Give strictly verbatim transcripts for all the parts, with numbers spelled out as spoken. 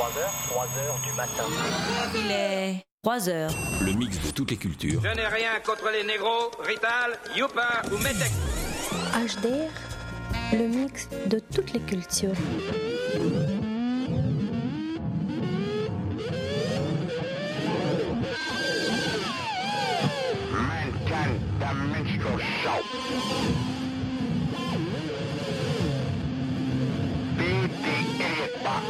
trois heures, trois heures du matin. Il est trois heures. Le mix de toutes les cultures. Je n'ai rien contre les négros, Rital, Youpa ou Metek. H D R, le mix de toutes les cultures. Mankind, the minstrel show. Beat the idiot box.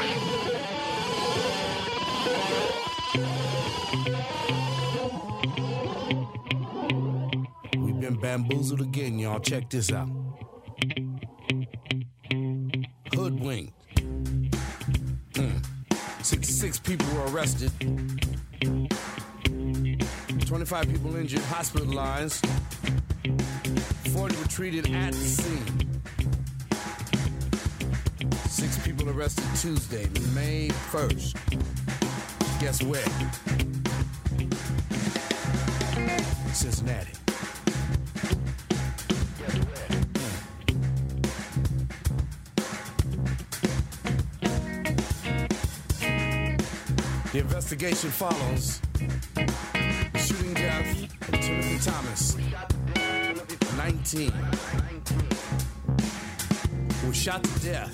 We've been bamboozled again, y'all. Check this out. Hoodwinked. Mm. sixty-six people were arrested. twenty-five people injured, hospitalized. forty were treated at the scene. Six people arrested Tuesday, May first. Guess where? Cincinnati. Guess where? The investigation follows the shooting death of Timothy Thomas, nineteen, who was shot to death.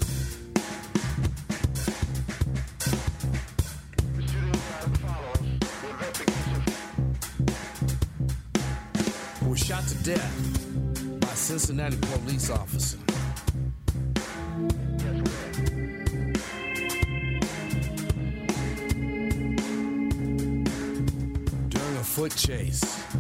Who was shot to death by a Cincinnati police officer. During a foot chase.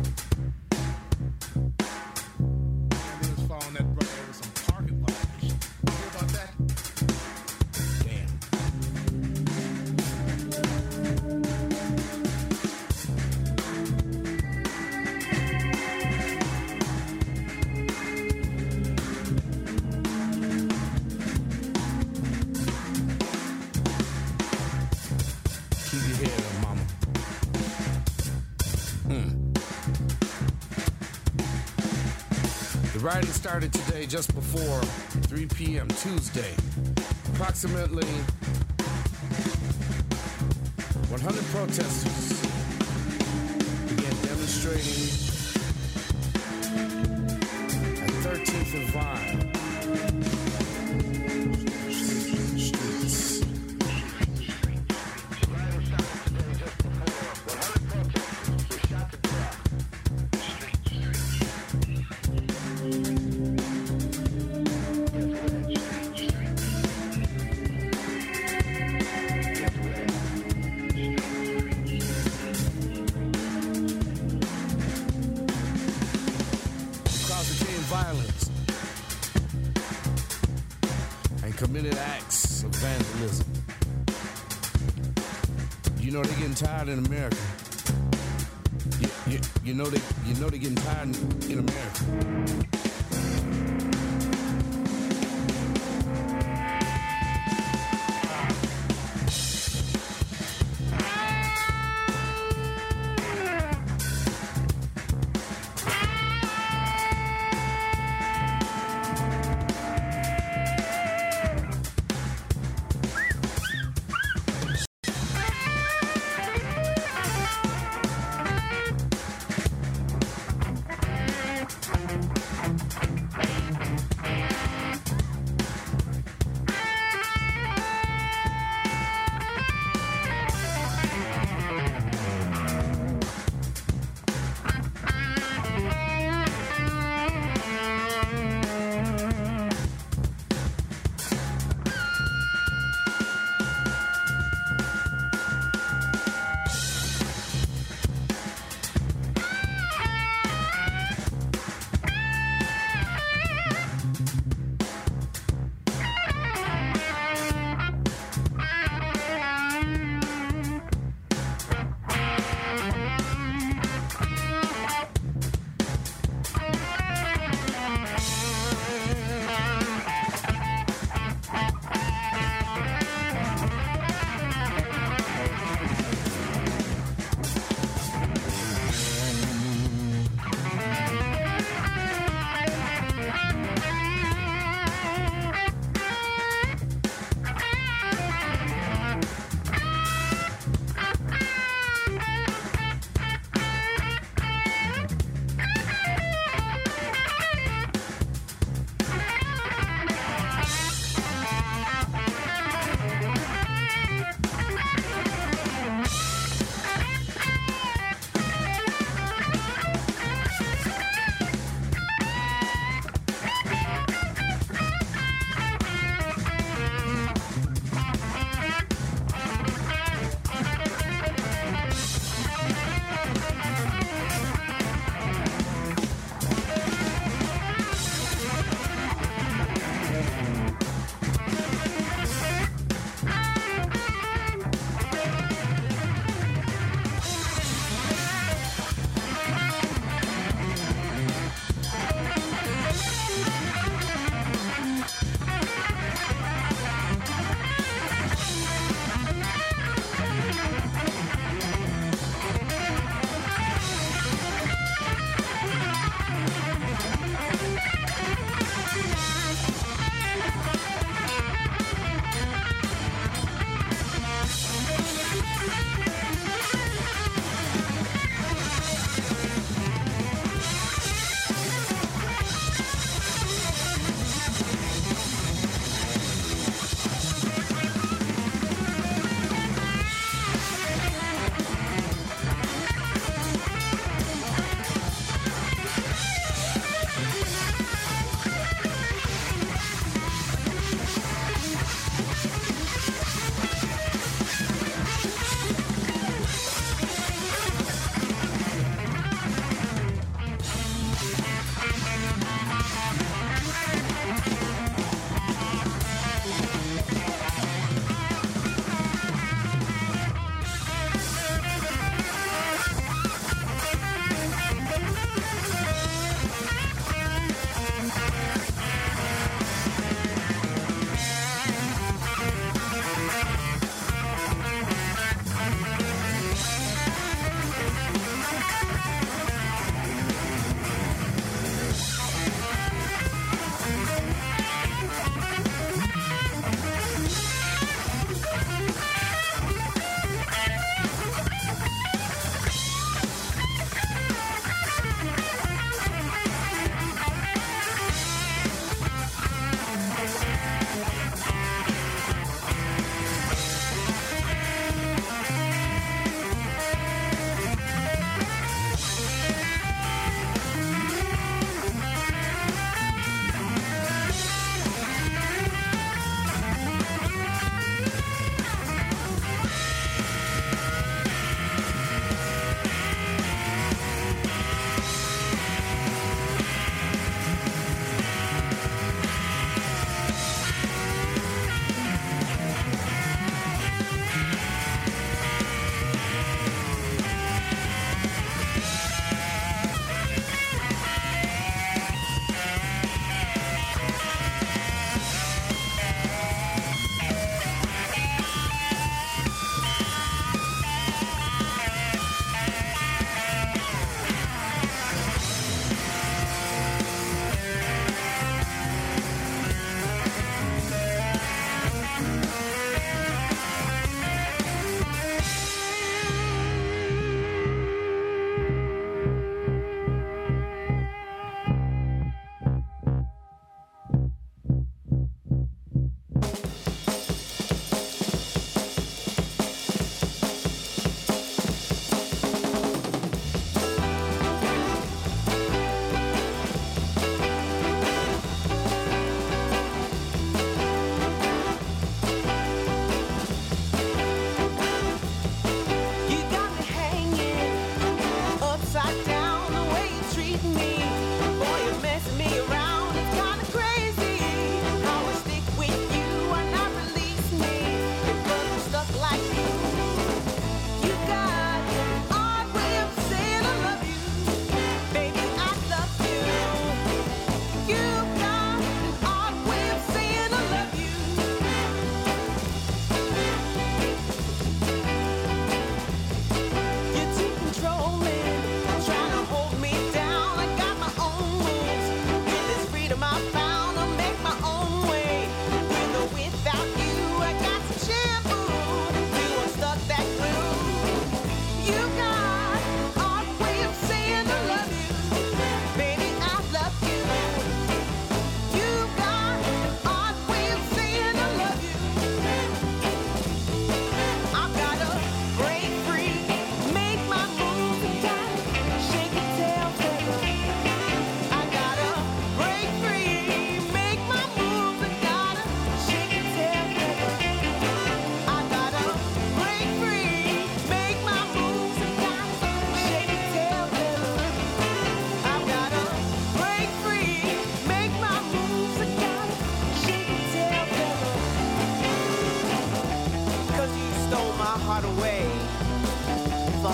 Ambulance following that brother over some parking violation. You hear about that? Damn. Keep your head up, mama. Hmm. The rioting started today just before three p.m. Tuesday. Approximately one hundred protesters began demonstrating at thirteenth and Vine. Streets. Violence and committed acts of vandalism. You know they're getting tired in America. You, you, you know they you know they're getting tired in, in America.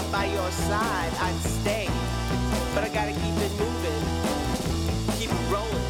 by your side, I'd stay. But I gotta keep it moving, keep it rolling.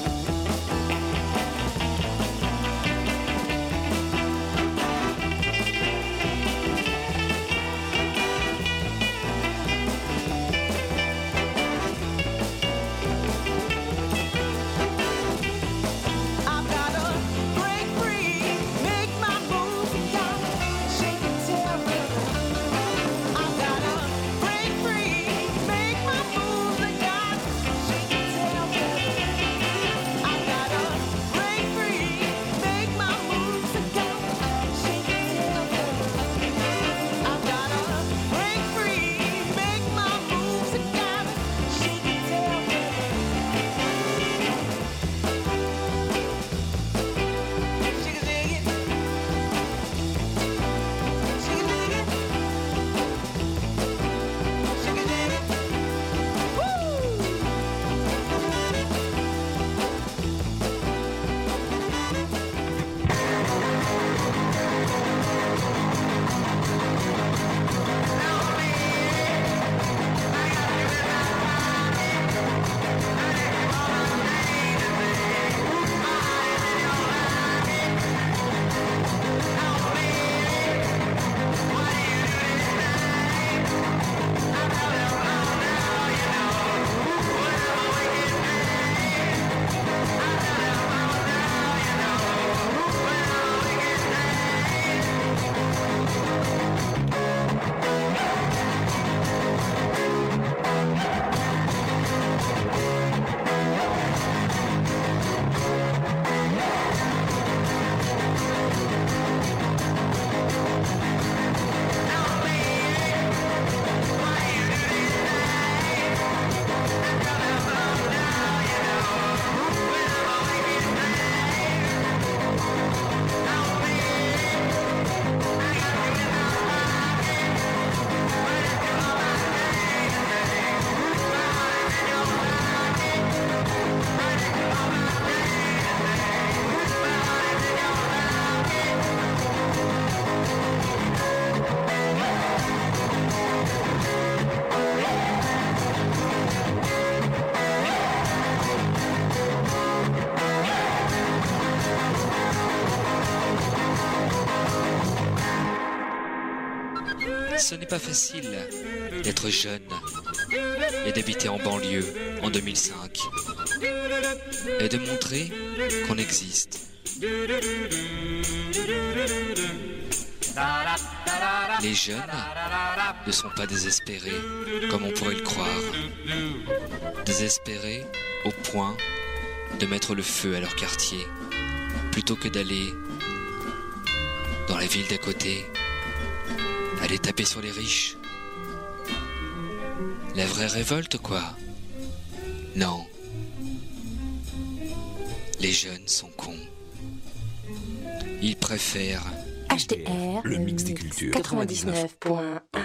Ce n'est pas facile d'être jeune et d'habiter en banlieue en deux mille cinq et de montrer qu'on existe. Les jeunes ne sont pas désespérés comme on pourrait le croire. Désespérés au point de mettre le feu à leur quartier plutôt que d'aller dans la ville d'à côté, aller taper sur les riches. La vraie révolte, quoi. Non. Les jeunes sont cons. Ils préfèrent H T R, le mix des cultures. quatre-vingt-dix-neuf point un.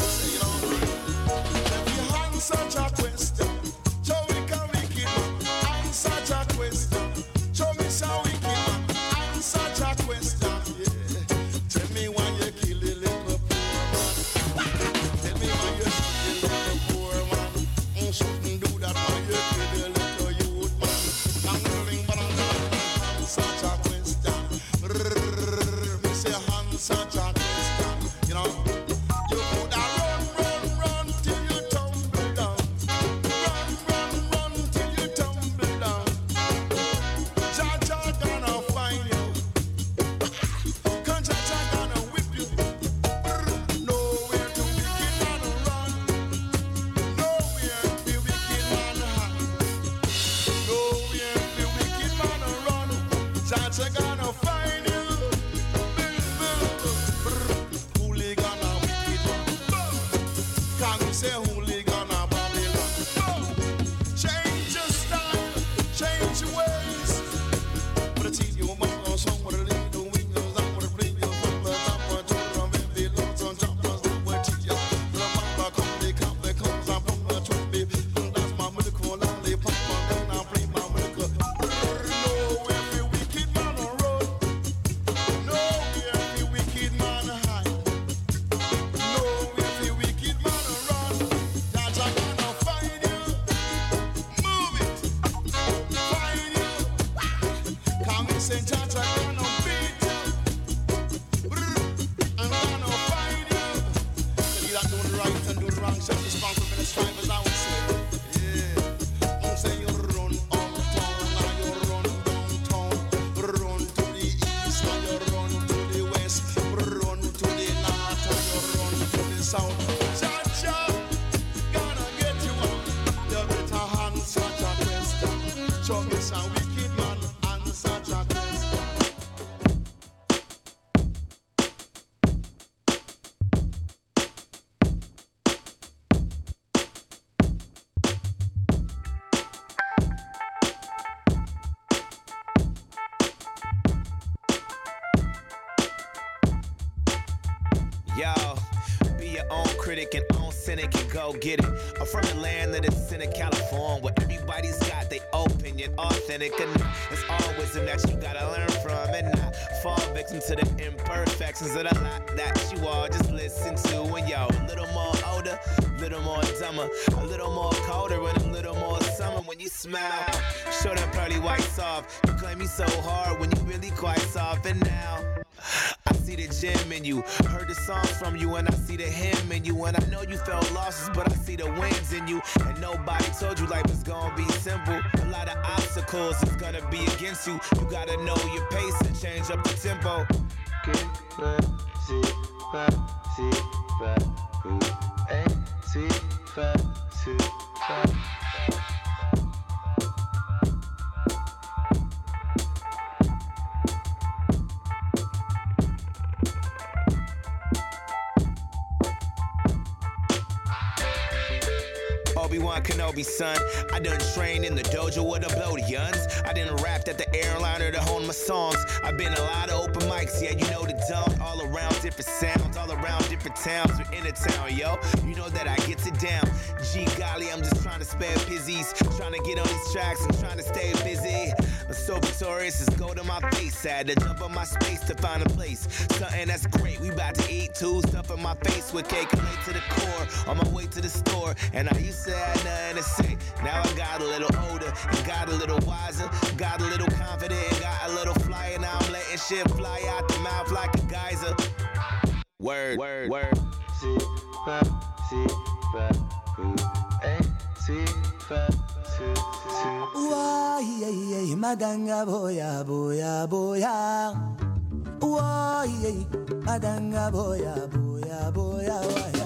Such a question, so we can make it. I say hooligan of Babylon. Oh, change your style, change your ways. But it's easy, you must know somewhere to lead the windows up with the bleeders from the top of the drum. If they lose on jumpers, they will teach you. The mama come, they come, they come, I'm from the truth, baby. And that's my medical lollipop, and then I play my medical. No, every wicked man on road. No, every wicked man hide. No, every wicked man run. That I gonna find you. Move it. Find you. Come and say that I gonna beat you. I'm gonna find you. Tell you that do the right and do the wrong. Self-responsible for the strivers, I would say. Yeah. I'm saying you run uptown, now you run downtown. Run to the east, now you run to the west. Run to the north, and you run to the south. Cha-cha, gonna get you out. You better answer that question. Chuck is a wicked man, answer that question. Yo, be your own critic and own cynic and go get it. I'm from the land of the sin of California, where everybody's got their opinion, authentic, and it's all wisdom that you gotta learn from and not fall victim to the imperfections of the lot that you all just listen to. When yo, a little more older, a little more dumber, a little more colder, and a little more summer when you smile. Show them pearly white soft. You claim me so hard when you really quite soft, and now I see the gem in you, heard the songs from you, and I see the hymn in you, and I know you felt losses, but I see the wins in you, and nobody told you life was gonna be simple. A lot of obstacles is gonna be against you. You gotta know your pace and change up the tempo. Obi-Wan Kenobi, son. I done trained in the dojo with the Blodians. I done rapped at the airliner to hone my songs. I've been a lot of open mics, yeah, you know the dump. All around different sounds, all around different towns. We're in a town, yo. You know that I get it down. Gee golly, I'm just trying to spare pizzies. Trying to get on these tracks and trying to stay busy. I'm so victorious, it's gold on my face. Had to jump on my space to find a place. Something that's great, we about to eat too. Stuff in my face with cake and late to the core. On my way to the store, and I used to have nothing to say. Now I got a little older, and got a little wiser. Got a little confident, and got a little flyer. Now I'm letting shit fly out the mouth like a geyser. Word, word, word. Why, madanga boya, boya, boya. Why, madanga boya, boya, boya, boya.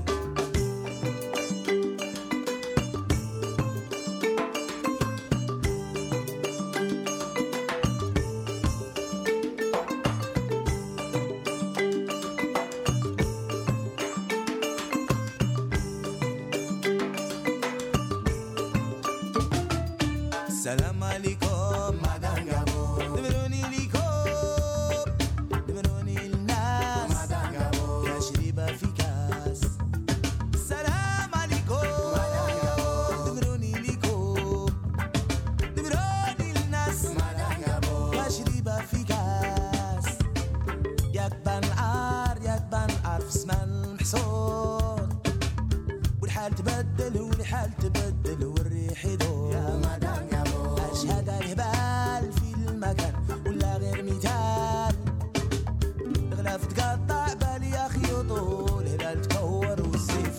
Salam alaikum, madangabo. Deveroni likom, deveroni ilnas, madangabo. Ya shriba fikas. Salam alaikum, madangabo. Deveroni likom, deveroni ilnas, madangabo. Ya shriba fikas. يكبن عار يكبن عار في اسمها المحصول. والحال تبدل والحال تبدل والريح يدور. يا مدام أشهد الهبال في المكان ولا غير مثال. الغلاف تقطع بالي يا أخي يطول هلال تكور والسيف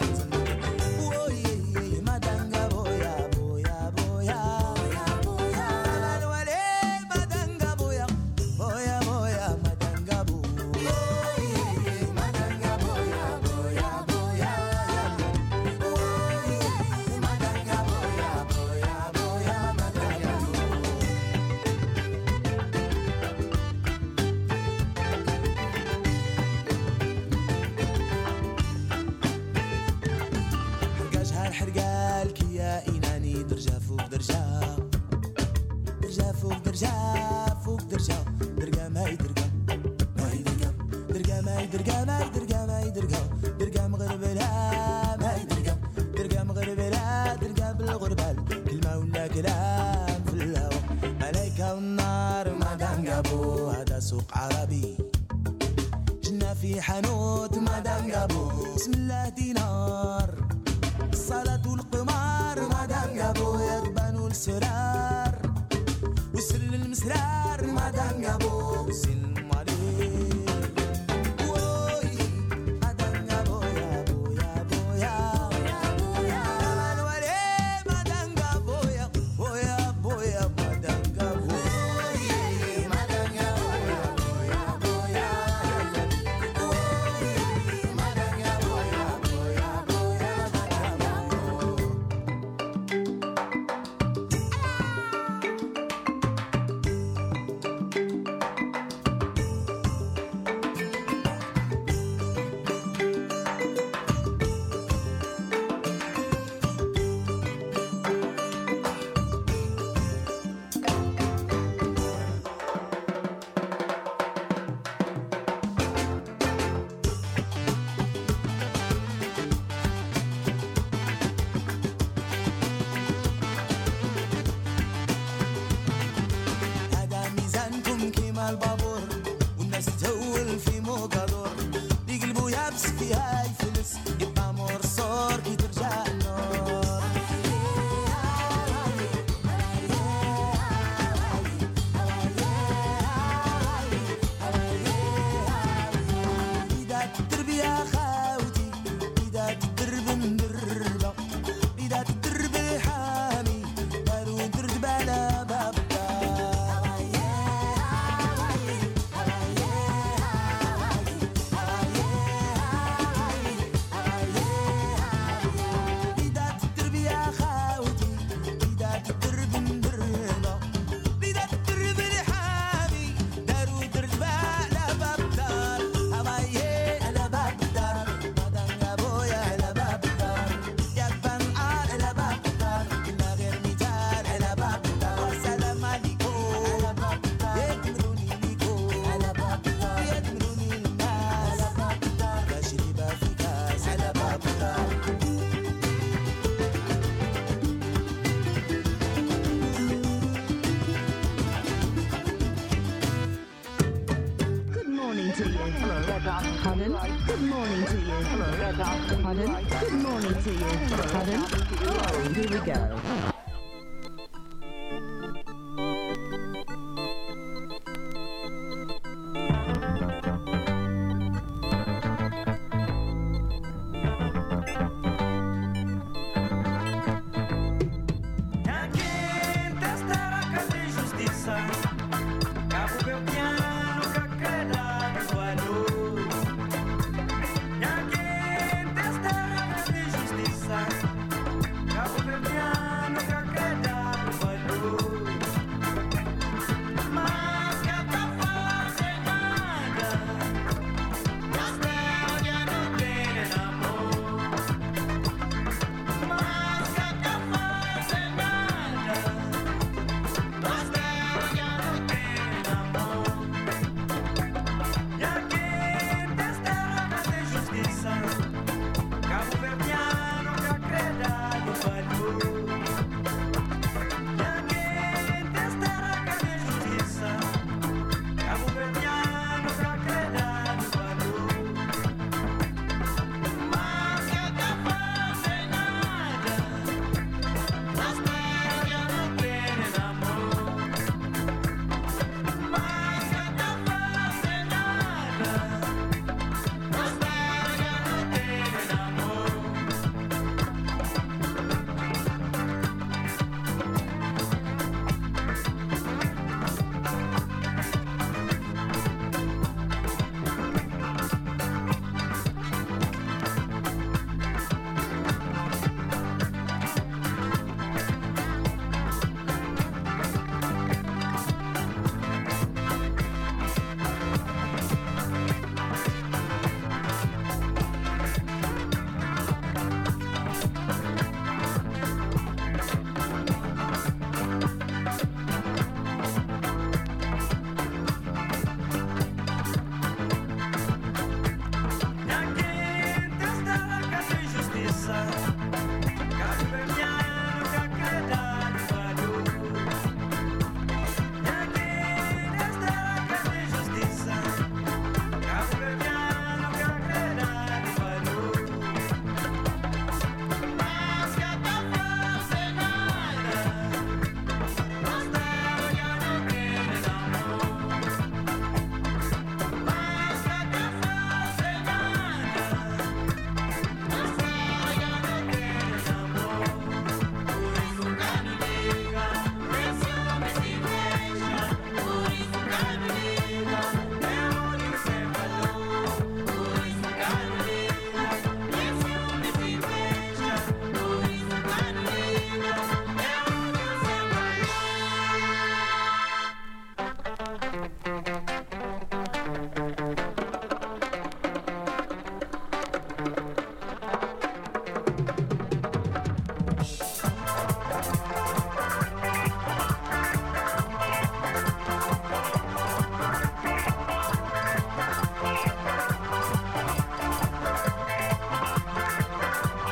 وي مدنقة بويا بويا بويا بويا الولي مدنقة بويا بويا بويا مدنقة بويا مدنقة بويا بويا بويا مدنقة بويا بويا بويا مدنقة درقا درقا مغربلة ما درقا درقا مغربلة درقا بالغربال كلمة ولا كلام في الهوا ملايكة والنار ما دنقابو هذا سوق عربي جنا في حانوت ما دنقابو بسم الله دينار الصلاة والقمار ما دنقابو يربان والسرار وسل المسرار ما دنقابو سلم عليه البابور والناس تهول في موقدور يقلبوا يابس في هاي فلس يبقى مرصور كي ترجع النور إذا تدرب يا خاوتي إذا تدرب مدربة إذا تدرب حامي دارو درب على باب Pardon? Good morning to you. Hello. Pardon? Good morning to you. Pardon? Oh, here we go.